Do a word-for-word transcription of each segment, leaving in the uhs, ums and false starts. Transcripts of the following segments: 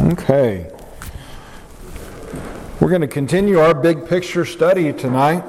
Okay. We're going to continue our big picture study tonight.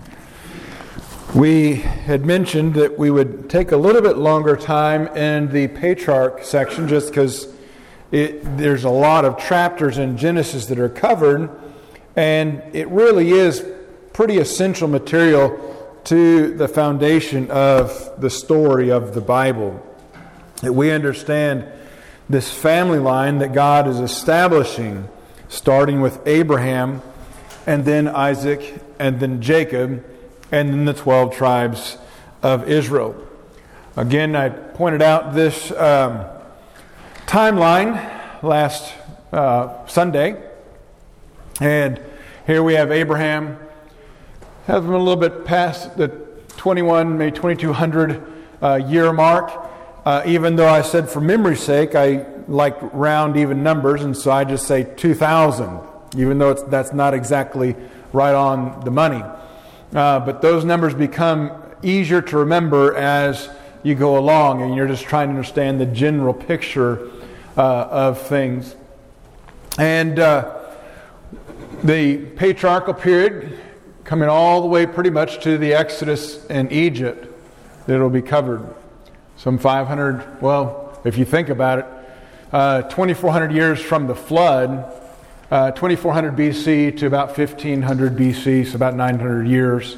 We had mentioned that we would take a little bit longer time in the patriarch section just because there's a lot of chapters in Genesis that are covered, and it really is pretty essential material to the foundation of the story of the Bible. That we understand this family line that God is establishing, starting with Abraham, and then Isaac, and then Jacob, and then the twelve tribes of Israel. Again, I pointed out this um, timeline last uh, Sunday, and here we have Abraham, has been a little bit past the twenty-one, maybe twenty-two hundred uh, year mark. Uh, even though I said for memory's sake, I like round even numbers, and so I just say two thousand, even though it's, that's not exactly right on the money. Uh, but those numbers become easier to remember as you go along, and you're just trying to understand the general picture uh, of things. And uh, the patriarchal period, coming all the way pretty much to the Exodus in Egypt, that will be covered. Some five hundred, well, if you think about it, uh, twenty-four hundred years from the flood, uh, twenty-four hundred B C to about fifteen hundred B C, so about nine hundred years.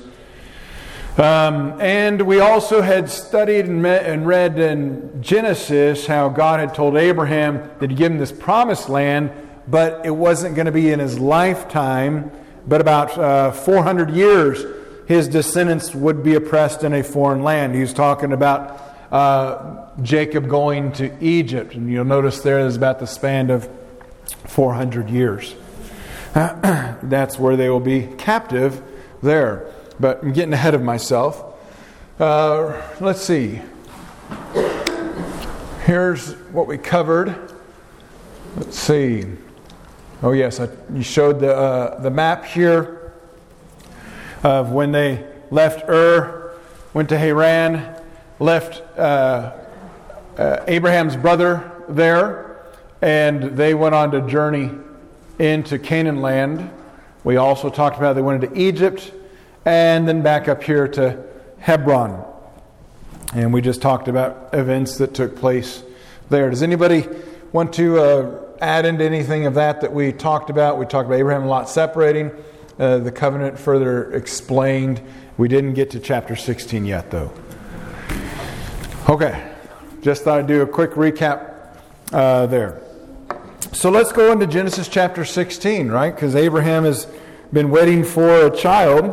Um, and we also had studied and, met and read in Genesis how God had told Abraham that He'd give him this promised land, but it wasn't going to be in his lifetime, but about uh, four hundred years his descendants would be oppressed in a foreign land. He was talking about Uh, Jacob going to Egypt, and you'll notice there is about the span of four hundred years. Uh, that's where they will be captive there. But I'm getting ahead of myself. Uh, let's see. Here's what we covered. Let's see. Oh yes, I, you showed the uh, the map here of when they left Ur, went to Haran, left uh, uh, Abraham's brother there, and they went on to journey into Canaan land. We also talked about they went into Egypt, and then back up here to Hebron. And we just talked about events that took place there. Does anybody want to uh, add into anything of that that we talked about? We talked about Abraham and Lot separating, uh, the covenant further explained. We didn't get to chapter sixteen yet, though. Okay, just thought I'd do a quick recap uh, there. So let's go into Genesis chapter sixteen, right? Because Abraham has been waiting for a child.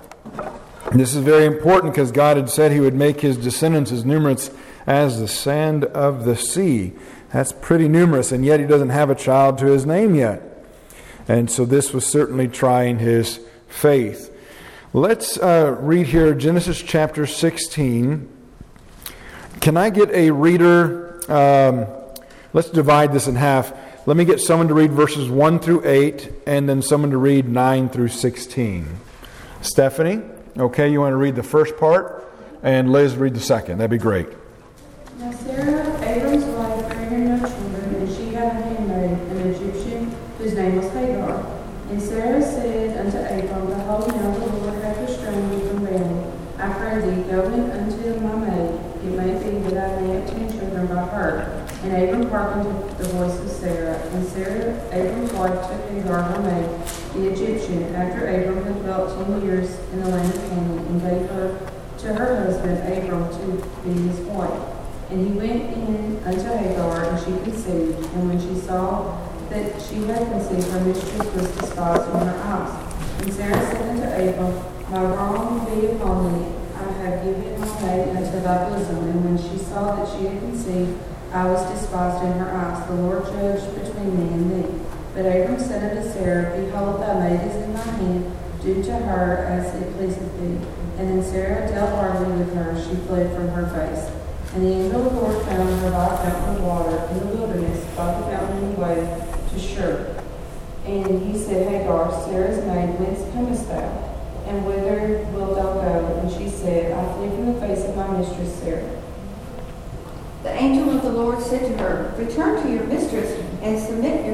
And this is very important because God had said He would make his descendants as numerous as the sand of the sea. That's pretty numerous, and yet he doesn't have a child to his name yet. And so this was certainly trying his faith. Let's uh, read here Genesis chapter sixteen. Can I get a reader? Um, let's divide this in half. Let me get someone to read verses one through eight, and then someone to read nine through sixteen. Stephanie, okay, you want to read the first part, and Liz read the second. That'd be great. Now Sarah, Abram's wife, bare him no children, and she had a handmaid, an Egyptian, whose name was Hagar. And Sarah said unto Abram, Behold, now the Lord hath restrained me from bearing. I pray thee, go in unto my maid. It may be that I may obtain children by her. And Abram hearkened to the voice of Sarah. And Sarah, Abram's wife, took Hagar her maid, the Egyptian, after Abram had dwelt ten years in the land of Canaan, and gave her to her husband Abram to be his wife. And he went in unto Hagar, and she conceived. And when she saw that she had conceived, her mistress was despised in her eyes. And Sarah said unto Abram, My wrong be upon thee. I have given my maid unto thy bosom. And when she saw that she had conceived, I was despised in her eyes. The Lord judged between me and thee. But Abram said unto Sarah, Behold, thy maid is in thy hand. Do to her as it pleaseth thee. And then Sarah dealt hardly with her. She fled from her face. And the angel of the Lord found her by a fountain of water in the wilderness, by the fountain in the way to Shur. And he said, Hagar, Sarah's maid, whence comest thou? And whither wilt thou go? And she said, I flee from the face of my mistress Sarah. The angel of the Lord said to her, Return to your mistress, and submit yourself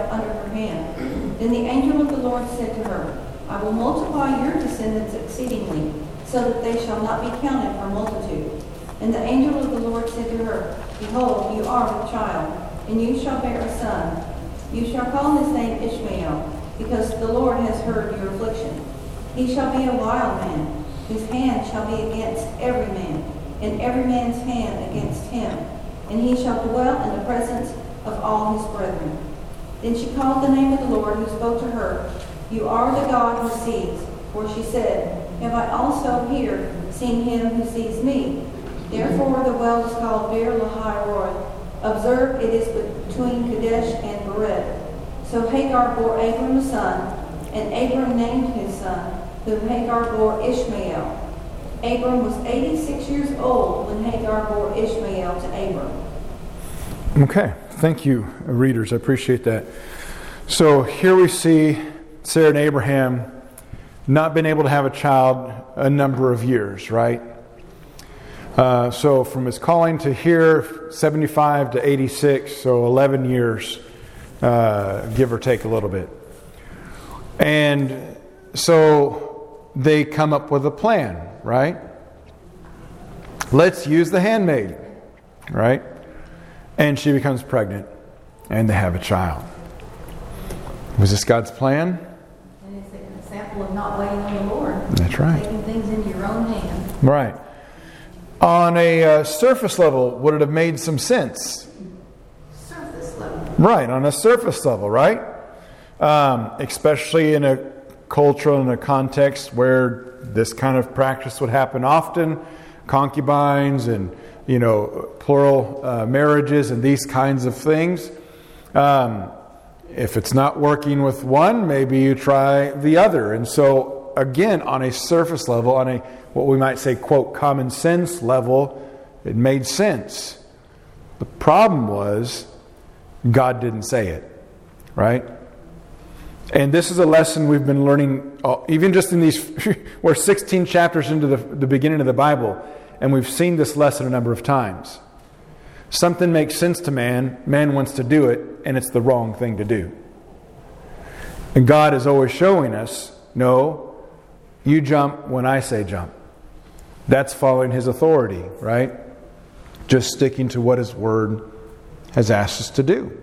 under her hand. Then the angel of the Lord said to her, I will multiply your descendants exceedingly, so that they shall not be counted for multitude. And the angel of the Lord said to her, Behold, you are with child, and you shall bear a son. You shall call his name Ishmael, because the Lord has heard your affliction. He shall be a wild man, whose hand shall be against every man, and every man's hand against him. And he shall dwell in the presence of all his brethren. Then she called the name of the Lord who spoke to her, You are the God who sees. For she said, Have I also here seen him who sees me? Therefore the well is called Beer Lahai Roi. Observe, it is between Kadesh and Bered. So Hagar bore Abram a son, and Abram named his son, whom Hagar bore Ishmael. Abram was eighty-six years old when Hagar bore Ishmael to Abram. Okay, thank you, readers. I appreciate that. So here we see Sarah and Abraham not been able to have a child a number of years, right? Uh, so from his calling to here, seventy-five to eighty-six, so eleven years, uh, give or take a little bit. And so they come up with a plan, right? Let's use the handmaid, right? And she becomes pregnant, and they have a child. Was this God's plan? And it's an example of not waiting on the Lord. That's right. Taking things into your own hand. Right. On a uh, surface level, would it have made some sense? Surface level. Right, on a surface level, right? Um, especially in a culture and a context where this kind of practice would happen often, concubines and, you know, plural uh, marriages and these kinds of things. Um, if it's not working with one, maybe you try the other. And so, again, on a surface level, on a what we might say, quote, common sense level, it made sense. The problem was God didn't say it, right? And this is a lesson we've been learning, uh, even just in these, we're sixteen chapters into the, the beginning of the Bible, and we've seen this lesson a number of times. Something makes sense to man, man wants to do it, and it's the wrong thing to do. And God is always showing us, no, you jump when I say jump. That's following His authority, right? Just sticking to what His Word has asked us to do.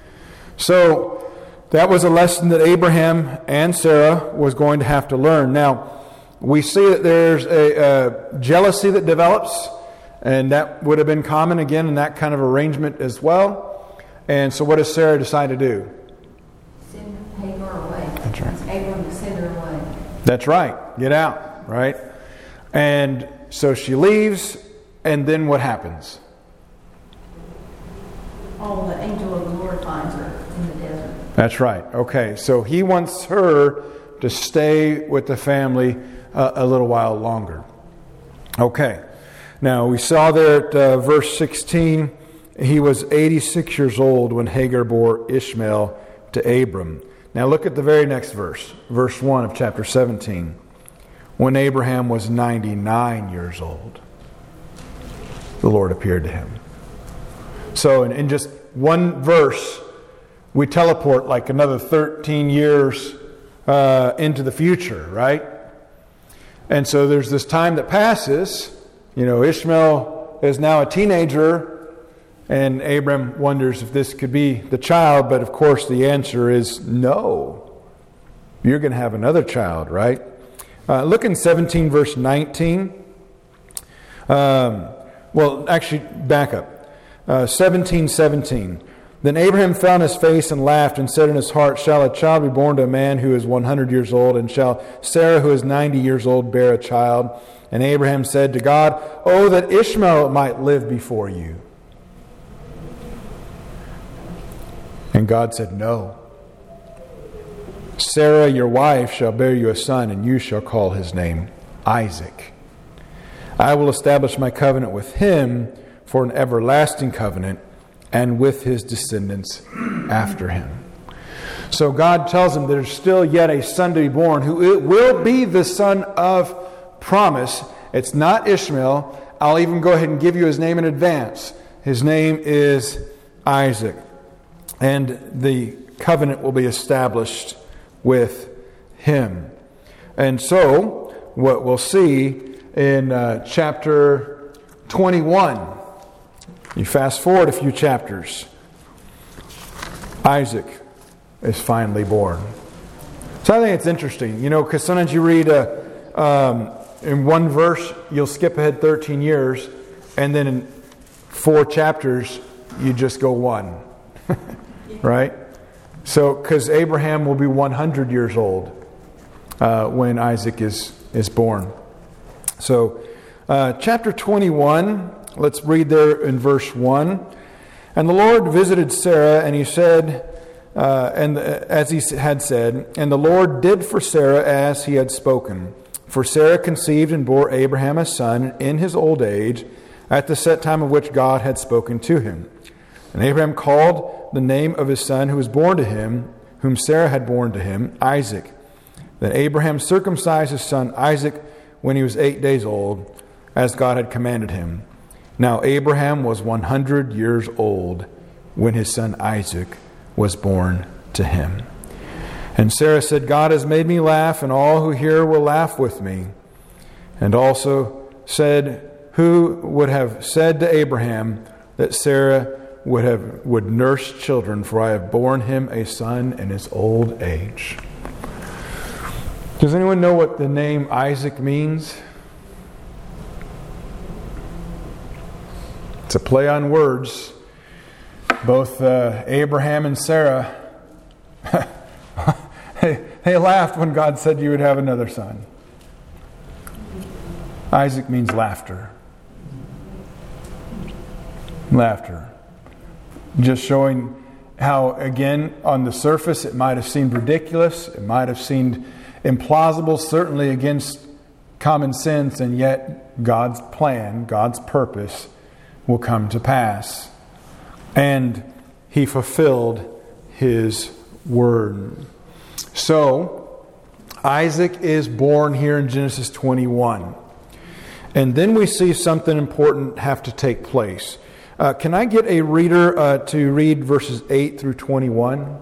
So, that was a lesson that Abraham and Sarah was going to have to learn. Now, we see that there's a, a jealousy that develops, and that would have been common again in that kind of arrangement as well. And so what does Sarah decide to do? Send Hagar away. That's right. Abram to send her away. That's right. Get out, right? And so she leaves, and then what happens? Oh, the angel of the Lord finds her in the desert. That's right. Okay, so he wants her to stay with the family uh, a little while longer. Okay, now we saw there at uh, verse sixteen, he was eighty-six years old when Hagar bore Ishmael to Abram. Now look at the very next verse, verse one of chapter seventeen. When Abraham was ninety-nine years old, the Lord appeared to him. So in, in just one verse, we teleport like another thirteen years uh, into the future, right? And so there's this time that passes. You know, Ishmael is now a teenager, and Abram wonders if this could be the child, but of course the answer is no. You're going to have another child, right? Uh, look in seventeen verse nineteen. Um, well, actually, back up. Uh, seventeen seventeen. Then Abraham fell on his face and laughed and said in his heart, Shall a child be born to a man who is one hundred years old? And shall Sarah, who is ninety years old, bear a child? And Abraham said to God, Oh, that Ishmael might live before you. And God said, No. Sarah, your wife, shall bear you a son, and you shall call his name Isaac. I will establish my covenant with him for an everlasting covenant, and with his descendants after him. So God tells him there's still yet a son to be born who will be the son of promise. It's not Ishmael. I'll even go ahead and give you his name in advance. His name is Isaac. And the covenant will be established with him. And so, what we'll see in uh, chapter twenty-one, you fast forward a few chapters, Isaac is finally born. So I think it's interesting, you know, because sometimes you read a, um, in one verse, you'll skip ahead thirteen years, and then in four chapters, you just go one. Right? So, because Abraham will be one hundred years old uh, when Isaac is, is born. So, uh, chapter twenty-one, let's read there in verse one. And the Lord visited Sarah, and he said, uh, and as he had said, and the Lord did for Sarah as he had spoken. For Sarah conceived and bore Abraham a son in his old age, at the set time of which God had spoken to him. And Abraham called the name of his son who was born to him, whom Sarah had borne to him, Isaac. Then Abraham circumcised his son Isaac when he was eight days old, as God had commanded him. Now Abraham was one hundred years old when his son Isaac was born to him. And Sarah said, God has made me laugh, and all who hear will laugh with me. And also said, who would have said to Abraham that Sarah would have would nurse children, for I have borne him a son in his old age. Does anyone know what the name Isaac means? It's a play on words. Both uh, Abraham and Sarah, they, they laughed when God said you would have another son. Isaac means laughter. Laughter. Just showing how, again, on the surface, it might have seemed ridiculous. It might have seemed implausible, certainly against common sense, and yet God's plan, God's purpose will come to pass. And he fulfilled his word. So, Isaac is born here in Genesis twenty-one. And then we see something important have to take place. Uh, can I get a reader uh, to read verses eight through twenty-one?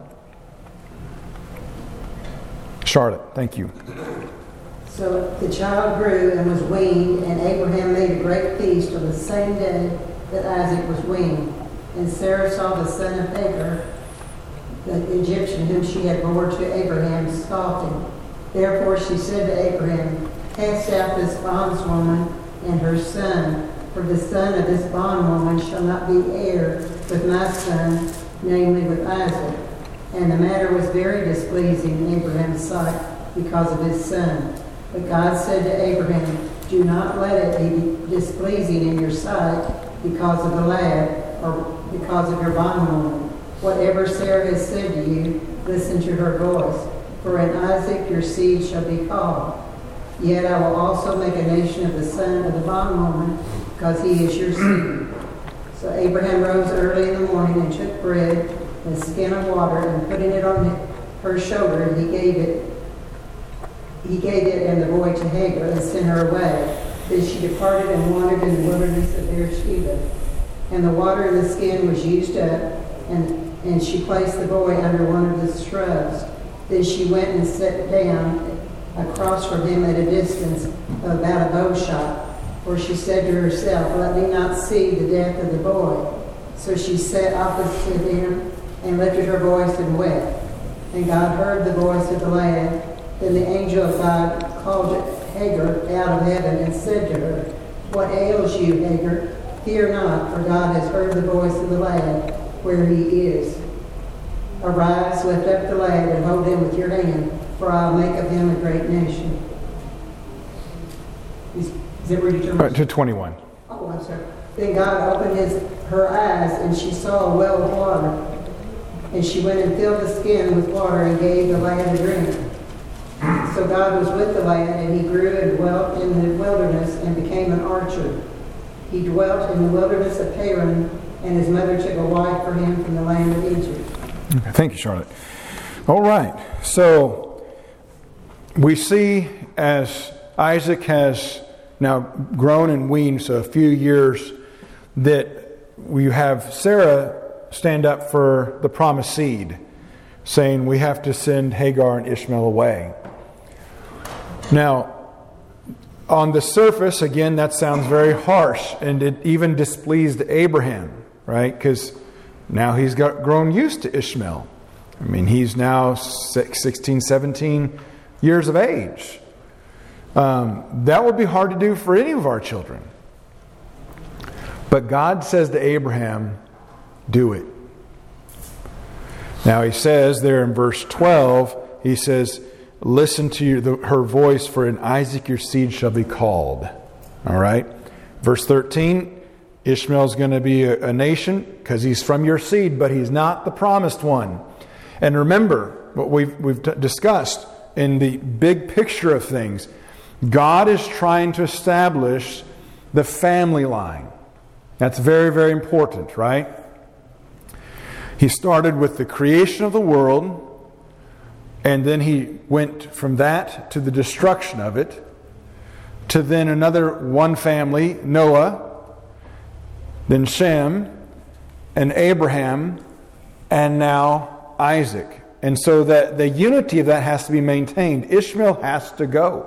Charlotte, thank you. So the child grew and was weaned, and Abraham made a great feast on the same day that Isaac was weaned. And Sarah saw the son of Hagar, the Egyptian whom she had borne to Abraham, scoffing. Therefore she said to Abraham, cast out this bondwoman and her son, for the son of this bondwoman shall not be heir with my son, namely with Isaac. And the matter was very displeasing in Abraham's sight because of his son. But God said to Abraham, do not let it be displeasing in your sight because of the lad, or because of your bondwoman. Whatever Sarah has said to you, listen to her voice. For in Isaac your seed shall be called. Yet I will also make a nation of the son of the bondwoman, because he is your seed. So Abraham rose early in the morning and took bread and a skin of water, and putting it on her shoulder, he gave it he gave it and the boy to Hagar and sent her away. Then she departed and wandered in the wilderness of Beersheba. And the water in the skin was used up, and, and she placed the boy under one of the shrubs. Then she went and sat down across from him at a distance of about a bow shot. For she said to herself, let me not see the death of the boy. So she sat opposite him and lifted her voice and wept. And God heard the voice of the lad. Then the angel of God called Hagar out of heaven and said to her, what ails you, Hagar? Fear not, for God has heard the voice of the lad where he is. Arise, lift up the lad, and hold him with your hand, for I will make of him a great nation. Is, is that where you turn? Right, to twenty-one. Oh, I'm sorry. Then God opened his, her eyes, and she saw a well of water. And she went and filled the skin with water and gave the lad a drink. So God was with the lad, and he grew and dwelt in the wilderness and became an archer. He dwelt in the wilderness of Paran, and his mother took a wife for him from the land of Egypt. Okay, thank you, Charlotte. All right. So we see as Isaac has now grown and weaned, so a few years, that we have Sarah stand up for the promised seed. saying we have to send Hagar and Ishmael away. Now, on the surface, again, that sounds very harsh, and it even displeased Abraham, right? Because now he's got grown used to Ishmael. I mean, he's now sixteen, seventeen years of age. Um, that would be hard to do for any of our children. But God says to Abraham, do it. Now he says there in verse twelve, he says, listen to your, the, her voice, for in Isaac your seed shall be called. All right. Verse thirteen, Ishmael is going to be a, a nation because he's from your seed, but he's not the promised one. And remember what we've, we've t- discussed in the big picture of things. God is trying to establish the family line. That's very, very important, right? He started with the creation of the world, and then he went from that to the destruction of it, to then another one family, Noah, then Shem, and Abraham, and now Isaac. And so that the unity of that has to be maintained. Ishmael has to go.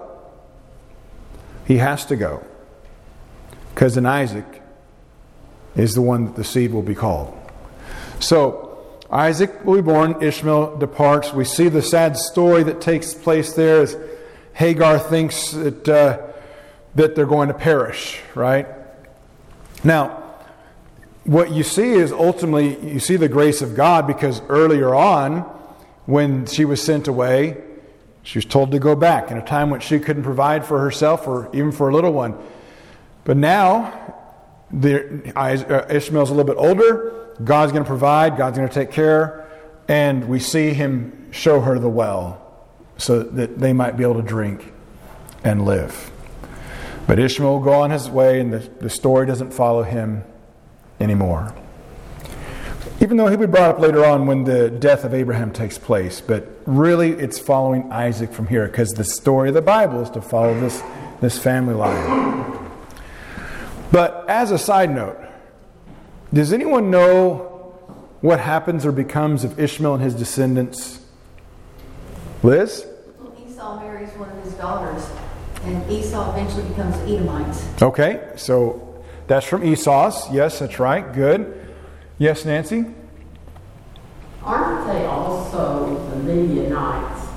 He has to go. Because in Isaac is the one that the seed will be called. So, Isaac will be born, Ishmael departs. We see the sad story that takes place there as Hagar thinks that, uh, that they're going to perish, right? Now, what you see is ultimately, you see the grace of God, because earlier on, when she was sent away, she was told to go back in a time when she couldn't provide for herself or even for a little one. But now, the, Ishmael's a little bit older. God's going to provide. God's going to take care. And we see him show her the well so that they might be able to drink and live. But Ishmael will go on his way, and the, the story doesn't follow him anymore. Even though he'll be brought up later on when the death of Abraham takes place. But really, it's following Isaac from here, because the story of the Bible is to follow this, this family line. But as a side note, does anyone know what happens or becomes of Ishmael and his descendants? Liz? Well, Esau marries one of his daughters, and Esau eventually becomes Edomites. Okay, so that's from Esau's. Yes, that's right. Good. Yes, Nancy? Aren't they also the Midianites?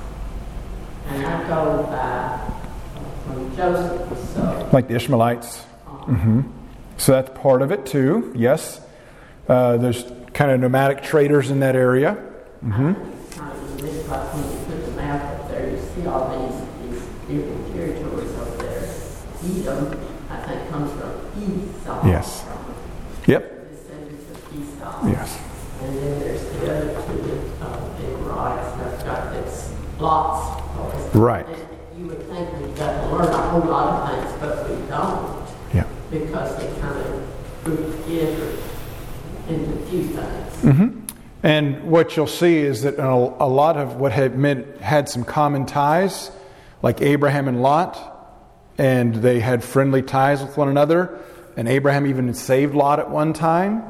And that goes back when Joseph was so. Like the Ishmaelites. Mm-hmm. So that's part of it too. Yes. Uh, there's kind of nomadic traders in that area. Mm-hmm. It's kind of unique, like when you put the map up there, you see all these, these different territories up there. Edom, I think, comes from Esau. Yes. Yep. Descendants of Esau. Yes. And then there's the other two uh, big rocks that's got this lots. Right. And you would think we've got to learn a whole lot of things, but we don't. Yeah. Because they kind of group together into a few things. Mm-hmm. And what you'll see is that a, a lot of what had meant had some common ties, like Abraham and Lot, and they had friendly ties with one another. And Abraham even saved Lot at one time.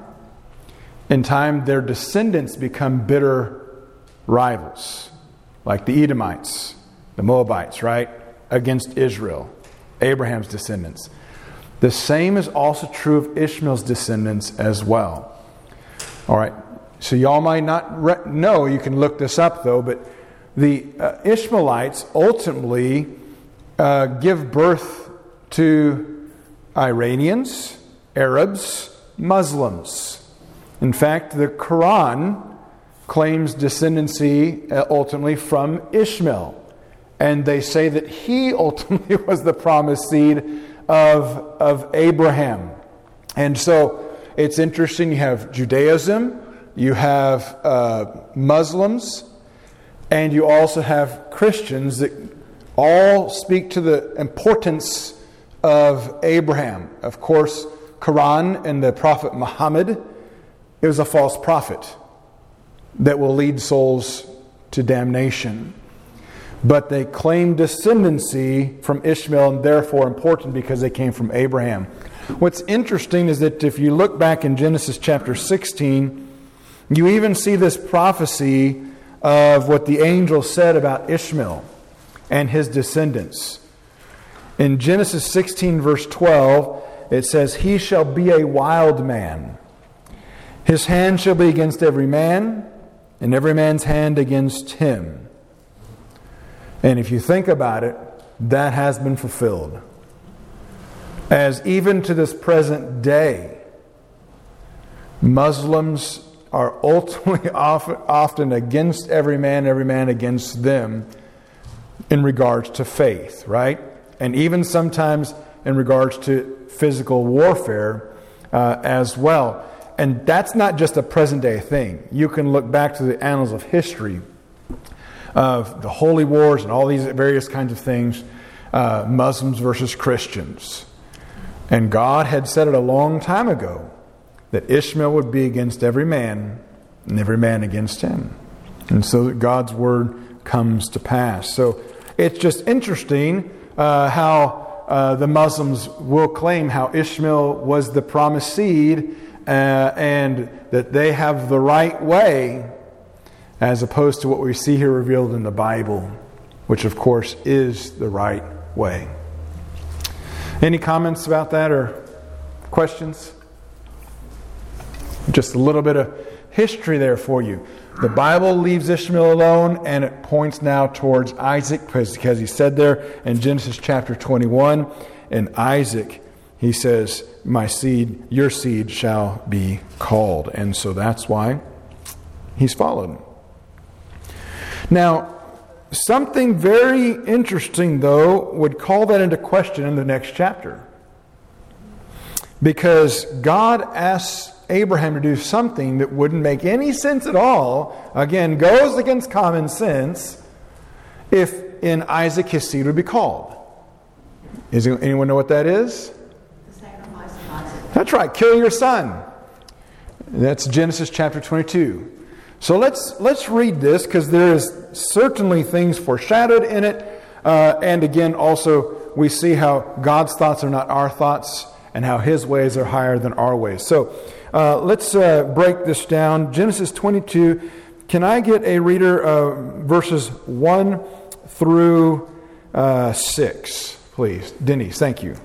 In time, their descendants become bitter rivals, like the Edomites, the Moabites, right, against Israel, Abraham's descendants. The same is also true of Ishmael's descendants as well. All right, so y'all might not re- know, you can look this up though, but the uh, Ishmaelites ultimately uh, give birth to Iranians, Arabs, Muslims. In fact, the Quran claims descendancy uh, ultimately from Ishmael. And they say that he ultimately was the promised seed of, of Abraham. And so it's interesting, you have Judaism, you have uh, Muslims, and you also have Christians that all speak to the importance of Abraham. Of course, Quran and the Prophet Muhammad, it was a false prophet that will lead souls to damnation. But they claim descendancy from Ishmael, and therefore important because they came from Abraham. What's interesting is that if you look back in Genesis chapter sixteen, you even see this prophecy of what the angel said about Ishmael and his descendants. In Genesis sixteen, verse twelve, it says, "He shall be a wild man. His hand shall be against every man, and every man's hand against him." And if you think about it, that has been fulfilled. As even to this present day, Muslims are ultimately often against every man, every man against them in regards to faith, right? And even sometimes in regards to physical warfare uh, as well. And that's not just a present day thing. You can look back to the annals of history of the holy wars and all these various kinds of things, uh, Muslims versus Christians. And God had said it a long time ago that Ishmael would be against every man and every man against him. And so that God's word comes to pass. So it's just interesting uh, how uh, the Muslims will claim how Ishmael was the promised seed uh, and that they have the right way, as opposed to what we see here revealed in the Bible, which of course is the right way. Any comments about that or questions? Just a little bit of history there for you. The Bible leaves Ishmael alone, and it points now towards Isaac, because, because he said there in Genesis chapter twenty-one, in Isaac, he says, "My seed, your seed shall be called." And so that's why he's followed. Now, something very interesting, though, would call that into question in the next chapter. Because God asks Abraham to do something that wouldn't make any sense at all, again, goes against common sense, if in Isaac his seed would be called. Is anyone know what that is? The sacrifice of Isaac. That's right, kill your son. That's Genesis chapter twenty-two. So let's let's read this, because there is certainly things foreshadowed in it. Uh, and again, also, we see how God's thoughts are not our thoughts, and how His ways are higher than our ways. So uh, let's uh, break this down. Genesis twenty-two. Can I get a reader uh, verses one through uh, six, please? Denise, thank you.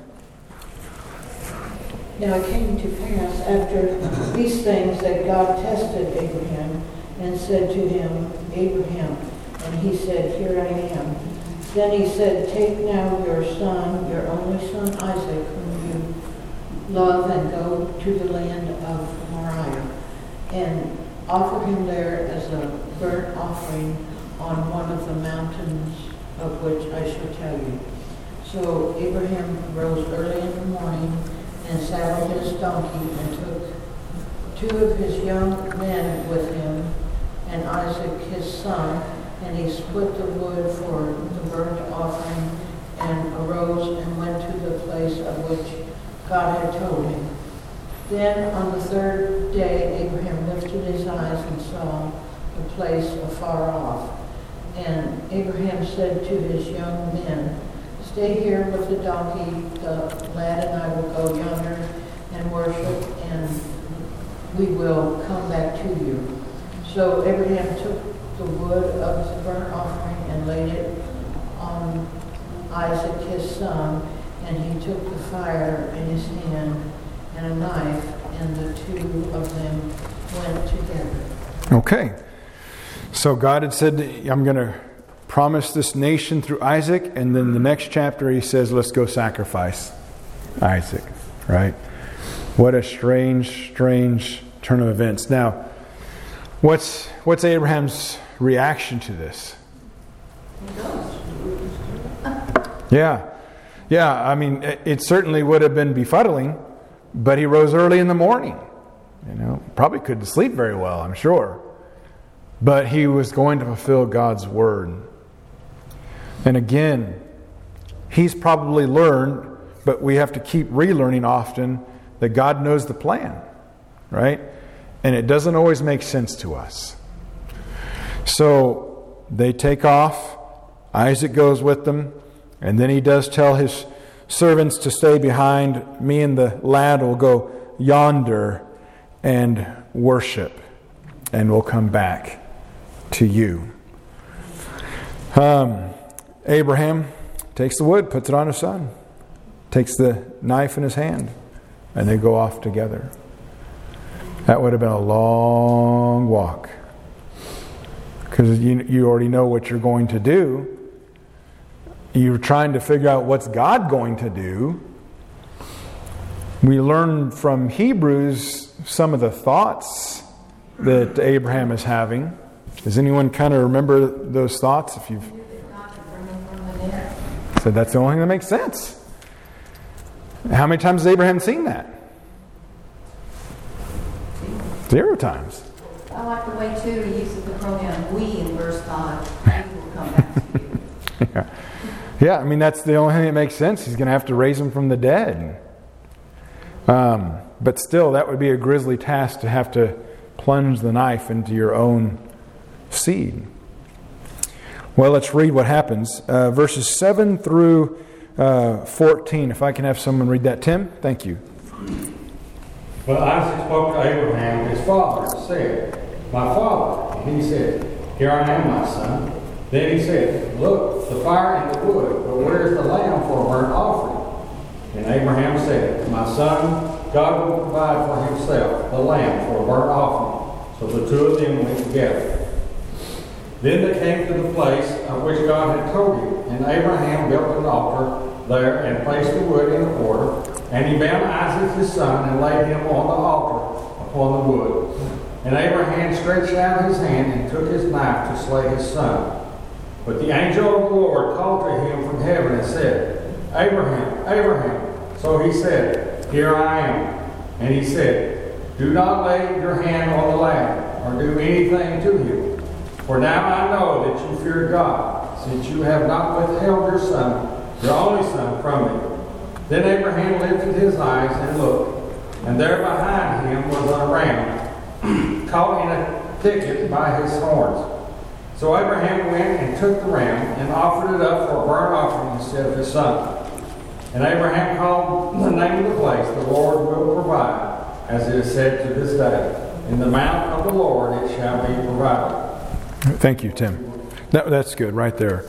Now it came to pass after these things that God tested Abraham and said to him, Abraham, and he said, Here I am. Then he said, Take now your son, your only son Isaac, whom you love, and go to the land of Moriah, and offer him there as a burnt offering on one of the mountains of which I shall tell you. So Abraham rose early in the morning and saddled his donkey and took two of his young men with him and Isaac his son, and he split the wood for the burnt offering and arose and went to the place of which God had told him. Then on the third day Abraham lifted his eyes and saw the place afar off. And Abraham said to his young men, Stay here with the donkey, the lad and I will go yonder and worship, and we will come back to you. So Abraham took the wood of the burnt offering and laid it on Isaac his son, and he took the fire in his hand and a knife, and the two of them went together. Okay. So God had said, I'm going to promise this nation through Isaac, and then the next chapter he says, let's go sacrifice Isaac, right? What a strange, strange turn of events. Now, what's what's Abraham's reaction to this? Yeah. Yeah, I mean, it, it certainly would have been befuddling, but he rose early in the morning. You know, probably couldn't sleep very well, I'm sure. But he was going to fulfill God's word. And again, he's probably learned, but we have to keep relearning often, that God knows the plan, right? And it doesn't always make sense to us. So they take off. Isaac goes with them. And then he does tell his servants to stay behind. Me and the lad will go yonder and worship. And we'll come back to you. Um, Abraham takes the wood, puts it on his son, takes the knife in his hand, and they go off together. That would have been a long walk, because you, you already know what you're going to do. You're trying to figure out what's God going to do. We learn from Hebrews some of the thoughts that Abraham is having. Does anyone kind of remember those thoughts? If you've said that's the only thing that makes sense. How many times has Abraham seen that? Zero times. I like the way, too, he uses the pronoun we in verse five. We will come back to you. yeah. yeah, I mean, that's the only thing that makes sense. He's going to have to raise him from the dead. Um, but still, that would be a grisly task to have to plunge the knife into your own seed. Well, let's read what happens. Uh, verses seven through uh, fourteen. If I can have someone read that. Tim, thank you. But Isaac spoke to Abraham, his father, and said, My father. And he said, Here I am, my son. Then he said, Look, the fire and the wood, but where is the lamb for a burnt offering? And Abraham said, My son, God will provide for himself the lamb for a burnt offering. So the two of them went together. Then they came to the place of which God had told him, and Abraham built an altar there and placed the wood in order. And he bound Isaac his son and laid him on the altar upon the wood. And Abraham stretched out his hand and took his knife to slay his son. But the angel of the Lord called to him from heaven and said, Abraham, Abraham. So he said, Here I am. And he said, Do not lay your hand on the lad or do anything to him. For now I know that you fear God, since you have not withheld your son, your only son, from me. Then Abraham lifted his eyes and looked, and there behind him was a ram, caught in a thicket by his horns. So Abraham went and took the ram and offered it up for a burnt offering instead of his son. And Abraham called the name of the place, The Lord Will Provide, as it is said to this day, In the mount of the Lord it shall be provided. Thank you, Tim. That, that's good right there.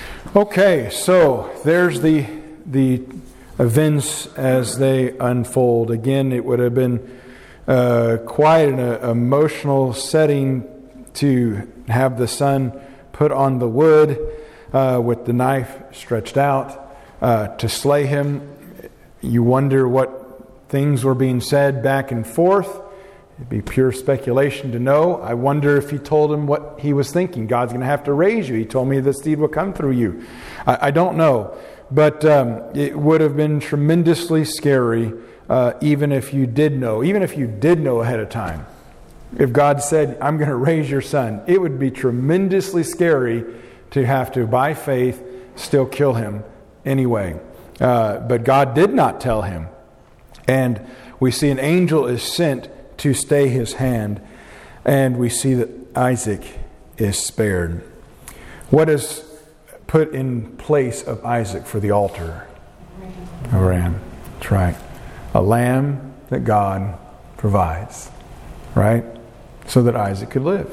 Okay, so there's the the events as they unfold. Again, it would have been uh, quite an uh, emotional setting to have the son put on the wood uh, with the knife stretched out uh, to slay him. You wonder what things were being said back and forth. It'd be pure speculation to know. I wonder if he told him what he was thinking. God's going to have to raise you. He told me this seed will come through you. I, I don't know. But um, it would have been tremendously scary uh, even if you did know. Even if you did know ahead of time. If God said, I'm going to raise your son, it would be tremendously scary to have to, by faith, still kill him anyway. Uh, but God did not tell him. And we see an angel is sent to stay his hand, and we see that Isaac is spared. What is put in place of Isaac for the altar? A ram. That's right. A lamb that God provides. Right? So that Isaac could live.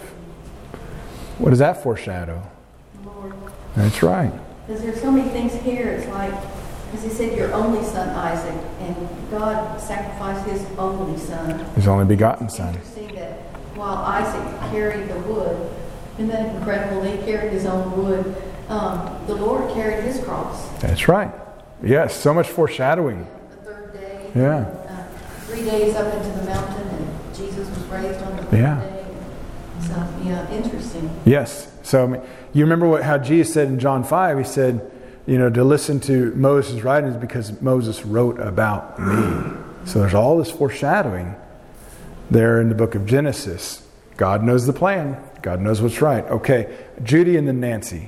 What does that foreshadow? Lord. That's right. Because there's so many things here, it's like, because he said your only son Isaac, and God sacrificed his only son. His only begotten son. It's interesting that while Isaac carried the wood, isn't that incredible? They carried his own wood. Um, the Lord carried his cross. That's right. Yes, so much foreshadowing. The third day. Yeah. Uh, three days up into the mountain, and Jesus was raised on the third Yeah. day. So, yeah, interesting. Yes. So I mean, you remember what how Jesus said in John five, he said, you know, to listen to Moses' writings because Moses wrote about me. So there's all this foreshadowing there in the book of Genesis. God knows the plan. God knows what's right. Okay, Judy and then Nancy.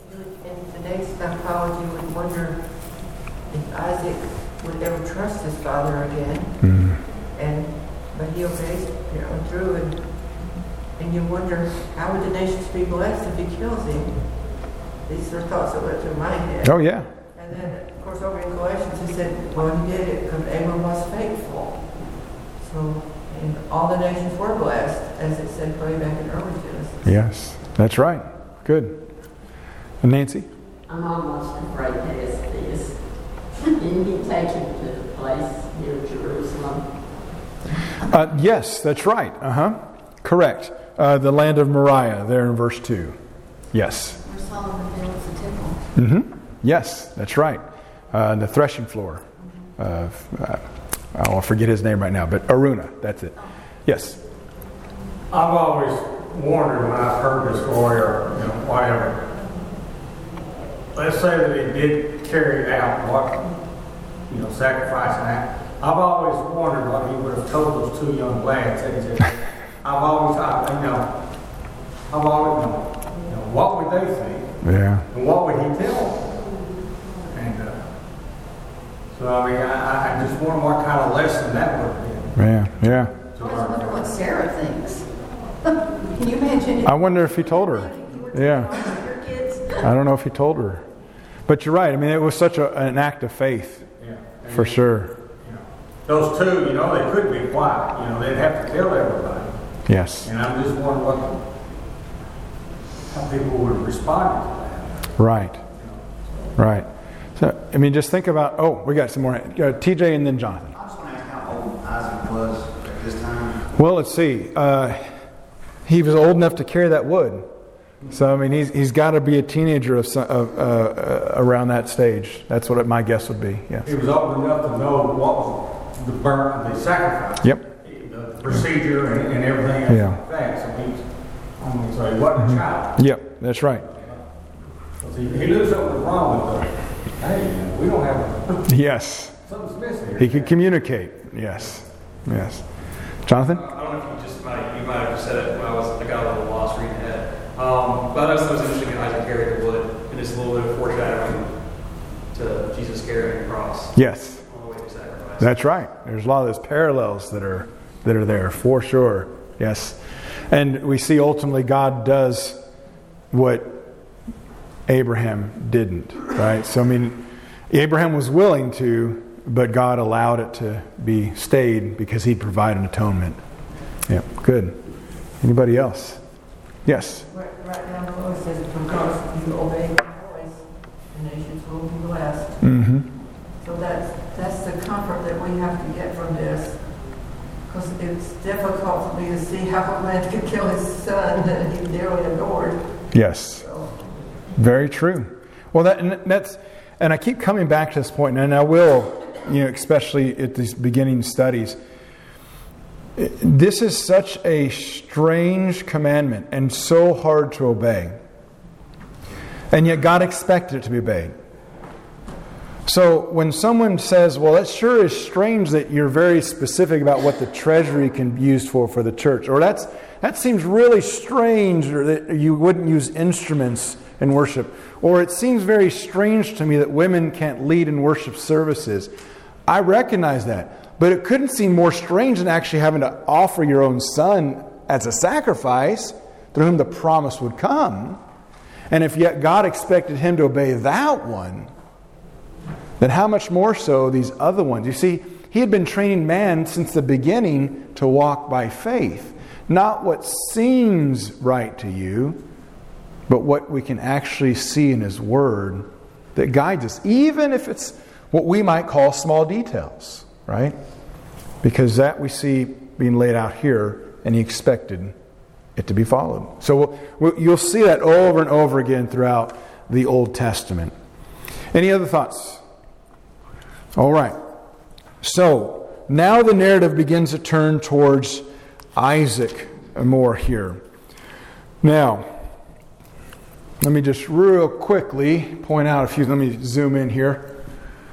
In today's psychology, we wonder if Isaac would ever trust his father again. Mm. And but he obeys, you know, through, and and you wonder how would the nations be blessed if he kills him? These are thoughts that went through my head. Oh yeah. And then, of course, over in Galatians, he said, well, he did it because Abram was faithful. So, and all the nations were blessed, as it said way back in early Genesis. Yes. That's right. Good. And Nancy? I'm almost afraid to ask this. Didn't he take him to the place near Jerusalem? Uh, yes, that's right. Uh-huh. Correct. Uh, the land of Moriah, there in verse two. Yes. Where Solomon builds the temple. Mm-hmm. Yes, that's right. Uh, the threshing floor. Uh, uh, I'll forget his name right now, but Aruna, that's it. Yes. I've always wondered when I've heard this story or you know, whatever. Let's say that he did carry out what, you know, sacrificing that. I've always wondered what he would have told those two young lads. That he said, I've always, I, you know, I've always, you know, you know, what would they think? Yeah. And what would he tell them? And uh, so, I mean, I, I just wonder what kind of lesson that would have been. Yeah, yeah. I always wonder what Sarah thinks. Can you imagine? I wonder if he told her. Yeah. Your kids. I don't know if he told her. But you're right. I mean, it was such a, an act of faith. Yeah. And For sure. You know, those two, you know, they couldn't be quiet. You know, they'd have to tell everybody. Yes. And I'm just wondering what, how people would respond to that. Right. Right. So, I mean, just think about, oh, we got some more. Uh, T J and then Jonathan. I was going to ask how old Isaac was at this time. Well, let's see. Uh, he was old enough to carry that wood. So, I mean, he's he's got to be a teenager of, some, of uh, uh, around that stage. That's what my guess would be. Yes. He was old enough to know what was the burn, the sacrifice. Yep. The procedure and, and everything else Yeah. like that. So he's, I mean, so he wasn't a child. Yep, that's right. He, he knew something was wrong with it. Hey, we don't have Yes. something's missing here. He could communicate. Yes. Yes. Jonathan? I don't know if you just might, you might have just said it when I was, I got a little lost reading ahead. Um, but I thought it was interesting that Isaac carried the wood, and it's a little bit of foreshadowing to Jesus carrying the cross. Yes. On the way to sacrifice. That's right. There's a lot of those parallels that are that are there for sure. Yes. And we see ultimately God does what Abraham didn't, right? So I mean, Abraham was willing to, but God allowed it to be stayed because He provided atonement. Yeah, good. Anybody else? Yes. Right, right down below it says, because you obey my voice, the nations will be blessed. Mm-hmm. So that's, that's the comfort that we have to get from this. Because it's difficult for me to see how a man could kill his son that he dearly adored. Yes. So, Very true. Well, that and that's, and I keep coming back to this point, and I will, you know, especially at these beginning studies. This is such a strange commandment and so hard to obey. And yet God expected it to be obeyed. So when someone says, well, that sure is strange that you're very specific about what the treasury can be used for for the church, or that's that seems really strange, or that you wouldn't use instruments in worship, or it seems very strange to me that women can't lead in worship services. I recognize that, but it couldn't seem more strange than actually having to offer your own son as a sacrifice through whom the promise would come. And if yet God expected him to obey that one, then how much more so these other ones? You see, he had been training man since the beginning to walk by faith. Not what seems right to you, but what we can actually see in His Word that guides us, even if it's what we might call small details, right? Because that we see being laid out here, and He expected it to be followed. So we'll, we'll, you'll see that over and over again throughout the Old Testament. Any other thoughts? All right. So now the narrative begins to turn towards Isaac more here. Now, let me just real quickly point out a few. Let me zoom in here.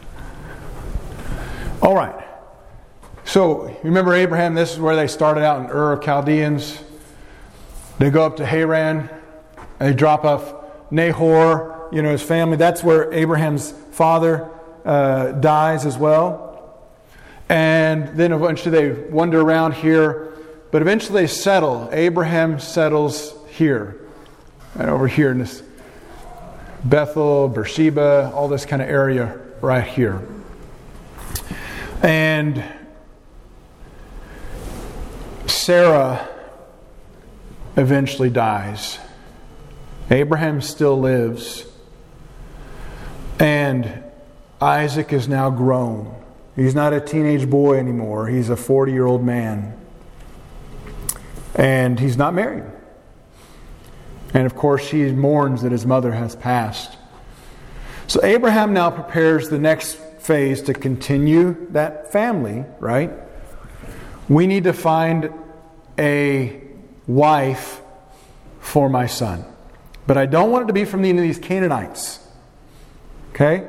All right. So, you remember Abraham, this is where they started out in Ur of Chaldeans. They go up to Haran. They drop off Nahor, you know, his family. That's where Abraham's father uh, dies as well. And then eventually they wander around here. But eventually they settle. Abraham settles here. And over here in this Bethel, Beersheba, all this kind of area right here. And Sarah eventually dies. Abraham still lives. And Isaac is now grown. He's not a teenage boy anymore. He's a forty-year-old man. And he's not married. And of course, he mourns that his mother has passed. So Abraham now prepares the next phase to continue that family, right? We need to find a wife for my son. But I don't want it to be from any of these Canaanites. Okay?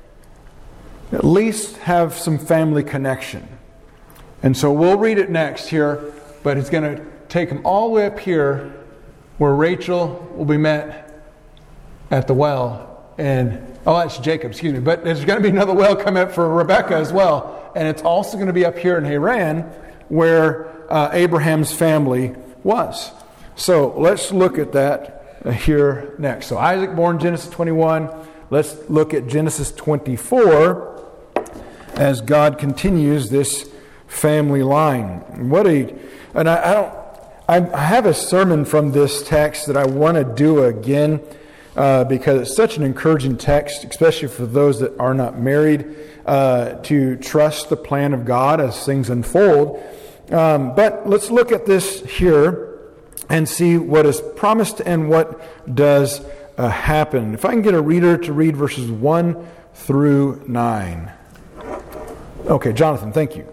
At least have some family connection. And so we'll read it next here, but it's going to take them all the way up here where Rachel will be met at the well. And, oh, that's Jacob, excuse me. But there's going to be another well coming up for Rebekah as well. And it's also going to be up here in Haran where uh, Abraham's family was. So let's look at that here next. So Isaac born Genesis twenty-one. Let's look at Genesis twenty-four as God continues this family line. What a, and I, I don't, I have a sermon from this text that I want to do again uh, because it's such an encouraging text, especially for those that are not married, uh, to trust the plan of God as things unfold. Um, but let's look at this here and see what is promised and what does uh, happen. If I can get a reader to read verses one through nine. Okay, Jonathan, thank you.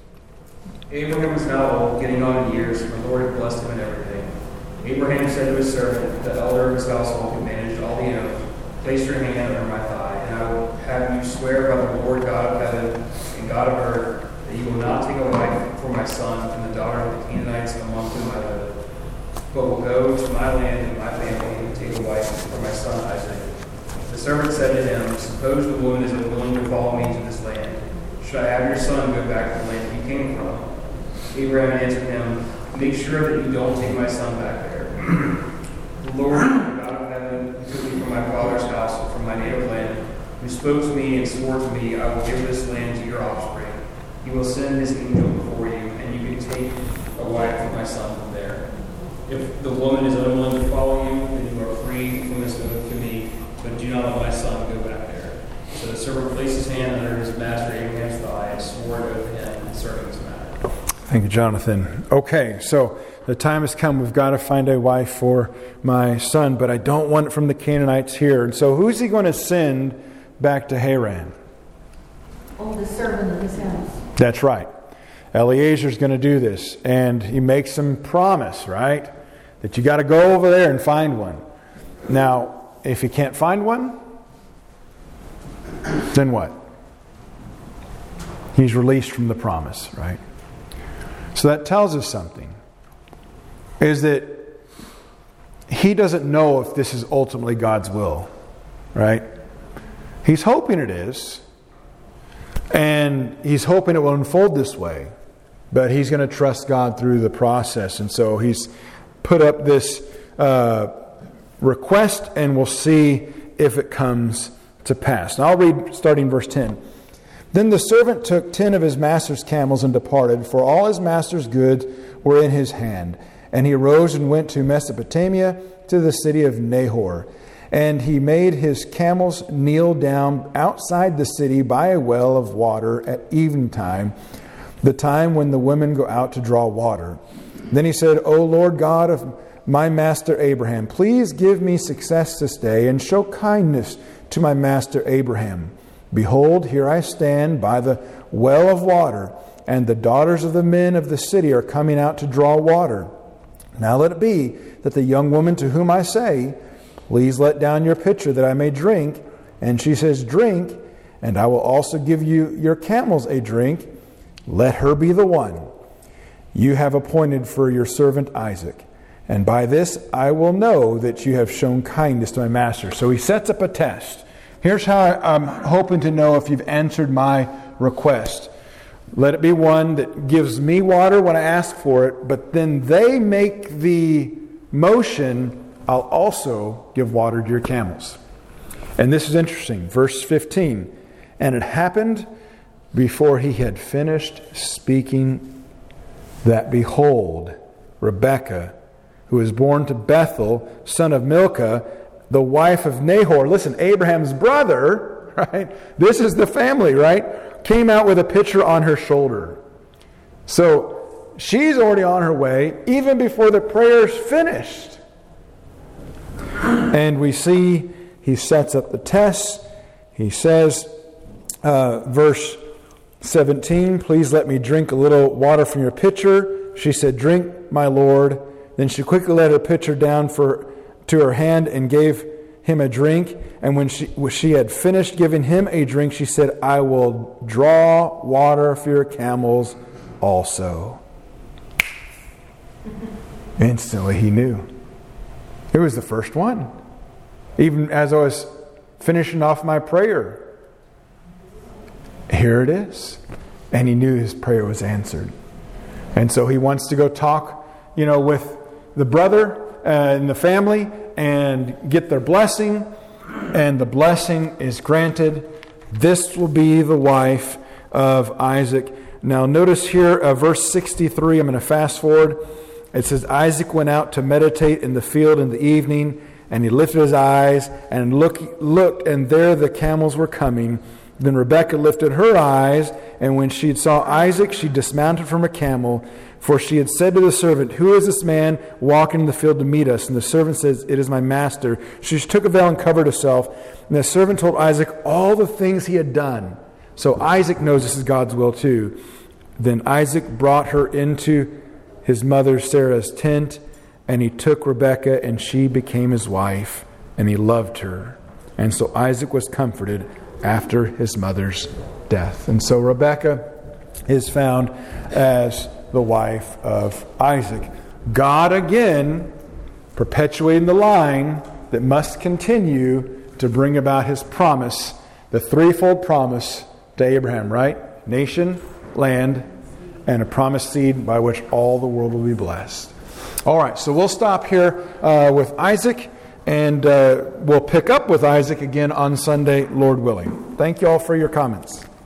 Abraham was now old, getting on in years, and the Lord had blessed him in everything. Abraham said to his servant, the elder of his household who managed all the oaths, place your hand under my thigh, and I will have you swear by the Lord God of heaven and God of earth that you will not take a wife for my son from the daughter of the Canaanites among whom I live, but will go to my land and my family and take a wife for my son Isaac. The servant said to him, suppose the woman is unwilling to follow me to this land. Should I have your son go back to the land he came from? Abraham answered him, make sure that you don't take my son back there. The Lord, God of heaven, who took me from my father's house and from my native land, who spoke to me and swore to me, I will give this land to your offspring. He will send his angel before you, and you can take a wife for my son from there. If the woman is unwilling to follow you, then you are free from this oath to me, but do not let my son go back there. So the servant placed his hand under his master Abraham's thigh and swore an oath to him concerning this matter. Thank you, Jonathan. Okay, so the time has come. We've got to find a wife for my son, but I don't want it from the Canaanites here. And so who's he going to send back to Haran? Oh, the servant of his house. That's right. Eliezer's going to do this. And he makes him promise, right? That you got to go over there and find one. Now, if he can't find one, then what? He's released from the promise, right? So that tells us something. Is that he doesn't know if this is ultimately God's will, right? He's hoping it is. And he's hoping it will unfold this way. But he's going to trust God through the process. And so he's put up this uh, request, and we'll see if it comes to pass. Now I'll read starting verse ten. Then the servant took ten of his master's camels and departed, for all his master's goods were in his hand. And he arose and went to Mesopotamia, to the city of Nahor. And he made his camels kneel down outside the city by a well of water at eventime, the time when the women go out to draw water. Then he said, O Lord God of my master Abraham, please give me success this day, and show kindness to my master Abraham. Behold, here I stand by the well of water, and the daughters of the men of the city are coming out to draw water. Now let it be that the young woman to whom I say, please let down your pitcher that I may drink, and she says, drink, and I will also give you your camels a drink, let her be the one you have appointed for your servant Isaac. And by this I will know that you have shown kindness to my master. So he sets up a test. Here's how I'm hoping to know if you've answered my request. Let it be one that gives me water when I ask for it, but then they make the motion, I'll also give water to your camels. And this is interesting. Verse fifteen. And it happened before he had finished speaking that, behold, Rebekah who was born to Bethuel, son of Milcah, the wife of Nahor. Listen, Abraham's brother, right? This is the family, right? Came out with a pitcher on her shoulder. So she's already on her way, even before the prayer's finished. And we see he sets up the test. He says, uh, verse seventeen, please let me drink a little water from your pitcher. She said, drink, my Lord. Then she quickly let her pitcher down for to her hand and gave him a drink. And when she, when she had finished giving him a drink, she said, I will draw water for your camels also. Instantly he knew. It was the first one. Even as I was finishing off my prayer, here it is. And he knew his prayer was answered. And so he wants to go talk, you know, with the brother and the family and get their blessing. And the blessing is granted. This will be the wife of Isaac. Now notice here, uh, verse sixty-three, I'm going to fast forward. It says, Isaac went out to meditate in the field in the evening, and he lifted his eyes and look, looked, and there the camels were coming. Then Rebekah lifted her eyes, and when she saw Isaac, she dismounted from her camel, for she had said to the servant, who is this man walking in the field to meet us? And the servant says, it is my master. She took a veil and covered herself. And the servant told Isaac all the things he had done. So Isaac knows this is God's will too. Then Isaac brought her into his mother Sarah's tent, and he took Rebekah, and she became his wife, and he loved her. And so Isaac was comforted after his mother's death. And so Rebekah is found as the wife of Isaac. God again perpetuating the line that must continue to bring about his promise, the threefold promise to Abraham, right? Nation, land, and a promised seed by which all the world will be blessed. All right, so we'll stop here uh, with Isaac, and uh, we'll pick up with Isaac again on Sunday, Lord willing. Thank you all for your comments.